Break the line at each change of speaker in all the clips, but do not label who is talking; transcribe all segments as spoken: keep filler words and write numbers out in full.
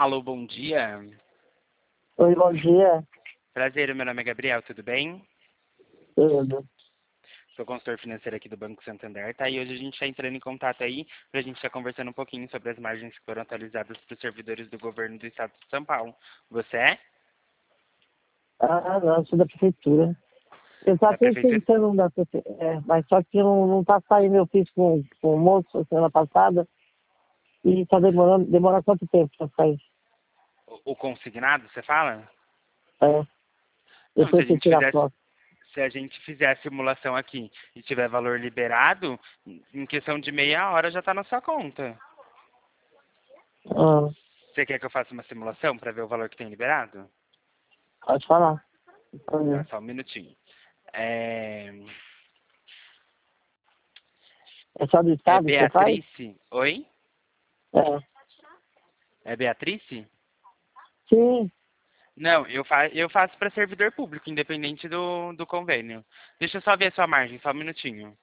Alô, bom dia.
Oi, bom dia.
Prazer, meu nome é Gabriel, tudo bem?
Tudo.
Sou consultor financeiro aqui do Banco Santander, tá? E hoje a gente está entrando em contato aí para a gente estar conversando um pouquinho sobre as margens que foram atualizadas para os servidores do governo do estado de São Paulo. Você é?
Ah, não, sou da prefeitura. Eu só
Da
tenho
prefeitura?
pensando da prefeitura, é, mas só que não, não tá saindo, eu fiz com, com o moço semana passada e tá demorando, demora quanto tempo pra sair?
O, o consignado, você fala?
É,
Não, se a
depois você
gente
tira a
fizesse,
foto.
se a gente fizer a simulação aqui e tiver valor liberado, em questão de meia hora já está na sua conta.
Ah,
Você quer que eu faça uma simulação para ver o valor que tem liberado?
pode falar. Pode
Tá,
ver.
só um minutinho. É,
É só do
é
estado que você faz?
Beatrice? Oi?
É.
É Beatrice?
Sim,
Não, eu, fa eu faço para servidor público, independente do, do convênio. Deixa eu só ver a sua margem, só um minutinho.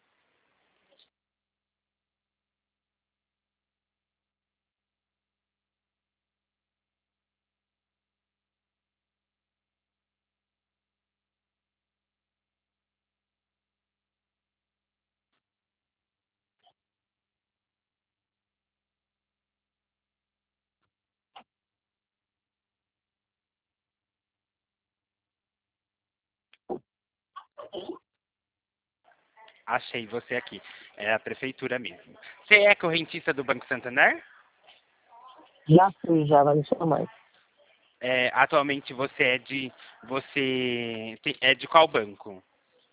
Achei você aqui. É a prefeitura mesmo. Você é correntista do Banco Santander?
já fui, já, mas não sou mais.
É, atualmente você é de. Você tem- é de qual banco?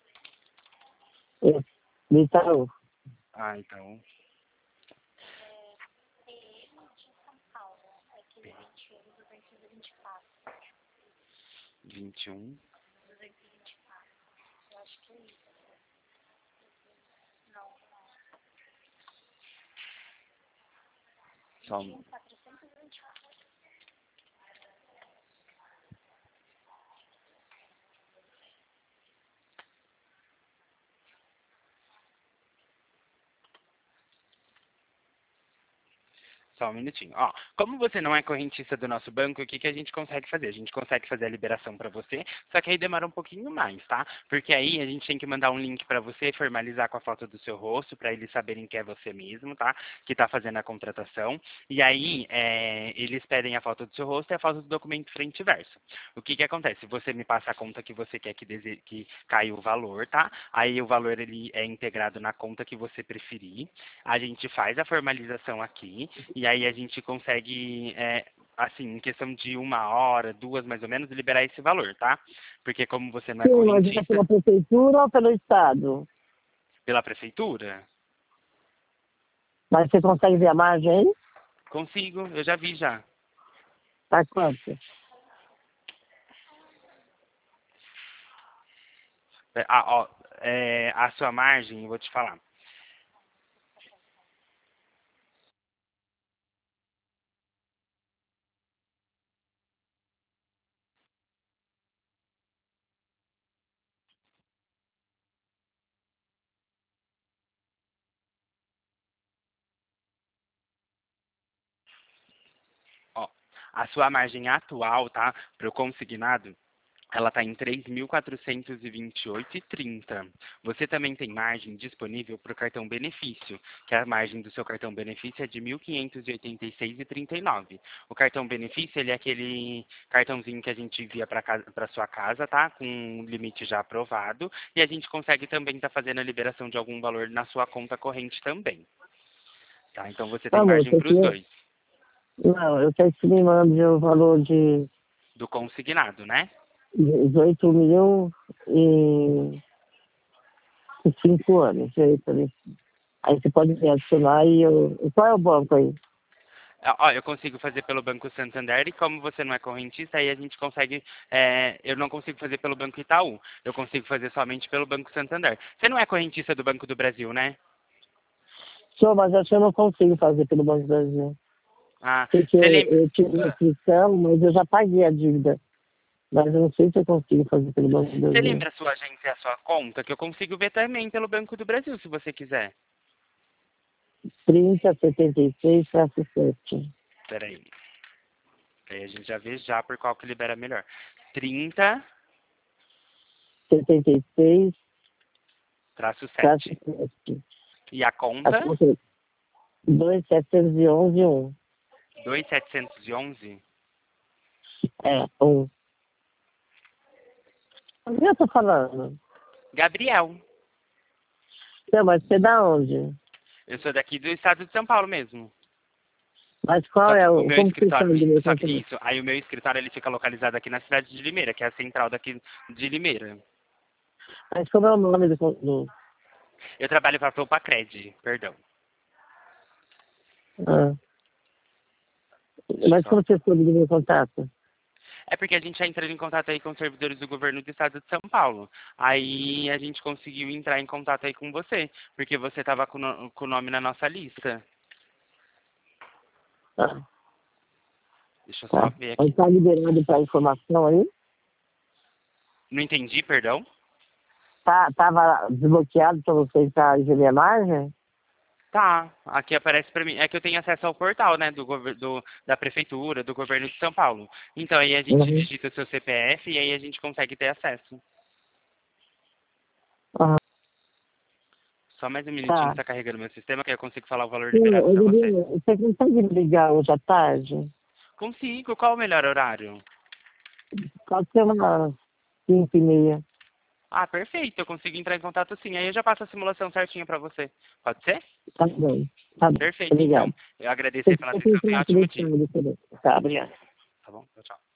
É, do Itaú.
Ah, então. vinte e um. Só um. Só um minutinho. Ó, como você não é correntista do nosso banco, o que, que a gente consegue fazer? A gente consegue fazer a liberação para você, só que aí demora um pouquinho mais, tá? Porque aí a gente tem que mandar um link para você, formalizar com a foto do seu rosto, para eles saberem que é você mesmo, tá? Que está fazendo a contratação. E aí é, eles pedem a foto do seu rosto e a foto do documento frente e verso. O que, que acontece? Você me passa a conta que você quer que, dese... que caia o valor, tá? Aí o valor ele é integrado na conta que você preferir. A gente faz a formalização aqui e aí a gente consegue, é, assim, em questão de uma hora, duas mais ou menos, liberar esse valor, tá? Porque como você não é
Sim, mas é
correntista,
pela prefeitura ou pelo estado?
pela prefeitura,
Mas você consegue ver a margem aí?
consigo, eu já vi já.
Tá quanto?
É, a, ó, é, a sua margem, eu vou te falar. Ó, a sua margem atual, tá, para o consignado, ela está em três mil quatrocentos e vinte e oito vírgula trinta. Você também tem margem disponível para o cartão benefício, que a margem do seu cartão benefício é de mil quinhentos e oitenta e seis vírgula trinta e nove. O cartão benefício, ele é aquele cartãozinho que a gente envia para sua casa, tá? Com um limite já aprovado. E a gente consegue também estar fazendo a liberação de algum valor na sua conta corrente também. Tá? Então você tem
Ah,
margem
moça,
para os
aqui,
dois.
não, eu quero que você me mande o valor de
Do consignado, né?
dezoito mil e e cinco anos. Aí, peraí. Aí você pode me adicionar e eu. Qual é o banco aí?
Ah, ó, eu consigo fazer pelo Banco Santander e como você não é correntista, aí a gente consegue, é, eu não consigo fazer pelo Banco Itaú, eu consigo fazer somente pelo Banco Santander. Você não é correntista do Banco do Brasil, né?
Só, mas acho que eu não consigo fazer pelo Banco do Brasil.
Ah,
Porque
você lembra,
eu tive uma inscrição, mas eu já paguei a dívida. Mas eu não sei se eu consigo fazer pelo Banco do
você
Brasil.
lembra a sua agência e a sua conta, que eu consigo ver também pelo Banco do Brasil, se você quiser.
trinta, setenta e seis, traço sete.
Peraí. Aí a gente já vê já por qual que libera melhor. trinta,
setenta e seis,
traço
traço
sete.
sete.
E a conta?
A conta é dois setecentos e onze, um.
dois setecentos e onze.
É, um. O que eu tô falando?
Gabriel.
Não, mas você é da onde?
Eu sou daqui do estado de São Paulo mesmo.
Mas qual
Só que
é
o
o...
meu
Como que
escritório,
sabe do meu
só que
contato?
isso, aí o meu escritório ele fica localizado aqui na cidade de Limeira, que é a central daqui de Limeira.
Mas como é o nome do... do...
Eu trabalho para a Topacred, perdão.
Ah.
Deixa eu
Mas
só...
como você soube do meu contato?
É porque a gente já entrou em contato aí com os servidores do governo do estado de São Paulo. Aí a gente conseguiu entrar em contato aí com você, porque você estava com, no- com o nome na nossa lista.
Ah,
Deixa eu só
tá.
ver
Mas
aqui.
tá liberado para informação aí?
Não entendi, perdão?
Tá, tava desbloqueado para você entrar em ver a margem?
Tá, aqui aparece pra mim. É que eu tenho acesso ao portal, né, do, gover- do da prefeitura, do governo de São Paulo. Então aí a gente
Uhum.
digita o seu C P F e aí a gente consegue ter acesso.
Ah,
Só mais um minutinho que
tá.
está carregando meu sistema que eu consigo falar o valor
Sim,
liberado
ô,
para você.
Gabriel, você consegue me ligar hoje à tarde?
Consigo. Qual o melhor horário?
Pode ser umas cinco e meia.
Ah, perfeito. Eu consigo entrar em contato sim. Aí eu já passo a simulação certinha para você. Pode ser?
Tá bom. Tá bom.
Perfeito, então.
Obrigado.
Eu agradeço
Você
aí pela
pode
atenção. Tenha um
entrar
ótimo dia.
por esse Tá, obrigado.
Tá bom? Tchau, tchau.